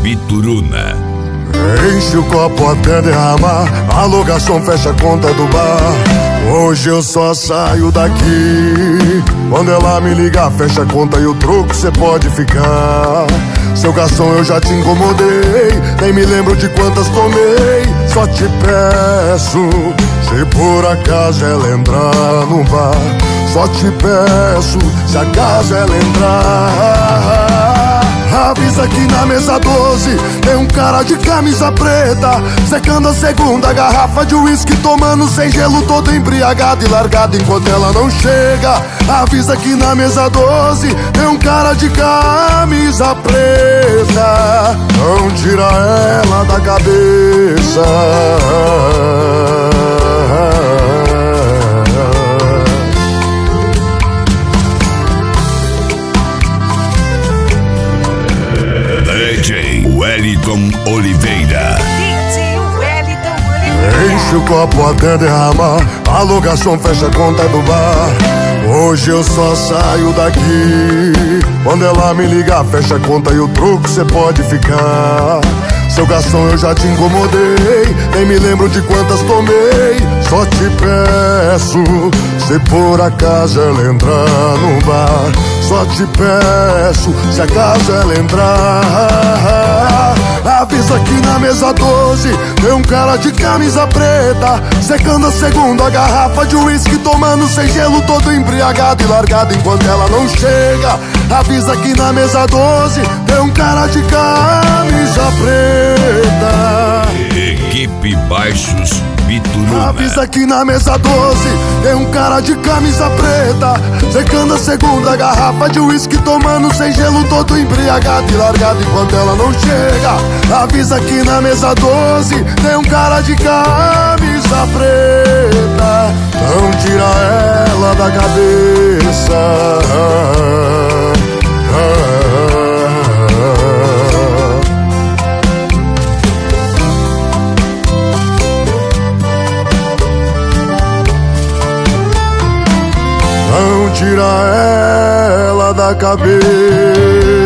Bituruna. Enche o copo até derramar, alô garçom, fecha a conta do bar. Hoje eu só saio daqui quando ela me ligar, fecha a conta e o troco cê pode ficar. Seu garçom, eu já te incomodei, nem me lembro de quantas tomei. Só te peço, se por acaso ela entrar no bar, só te peço, se acaso ela entrar, avisa que na mesa 12 tem um cara de camisa preta, secando a segunda garrafa de uísque, tomando sem gelo, todo embriagado e largado enquanto ela não chega. Avisa que na mesa 12 tem um cara de camisa preta, não tira ela da cabeça. DJ Wellington Oliveira. DJ Wellington Oliveira. Enche o copo até derramar, alô garçom, fecha a conta do bar. Hoje eu só saio daqui quando ela me ligar, fecha a conta e o troco cê pode ficar. Seu garçom, eu já te incomodei, nem me lembro de quantas tomei. Só te peço, se por acaso ela entrar no bar, só te peço, se acaso ela entrar, avisa que na mesa 12 tem um cara de camisa preta, secando a segunda garrafa de uísque, tomando sem gelo, todo embriagado e largado enquanto ela não chega. Avisa que na mesa 12 tem um cara de camisa preta. Equipe Baixos Bituruna. Avisa que na mesa 12 tem um cara de camisa preta, secando a segunda garrafa de uísque, tomando sem gelo, todo embriagado e largado enquanto ela não chega. Avisa que na mesa 12 tem um cara de camisa preta, não tira ela da cabeça. Não tira ela da cabeça.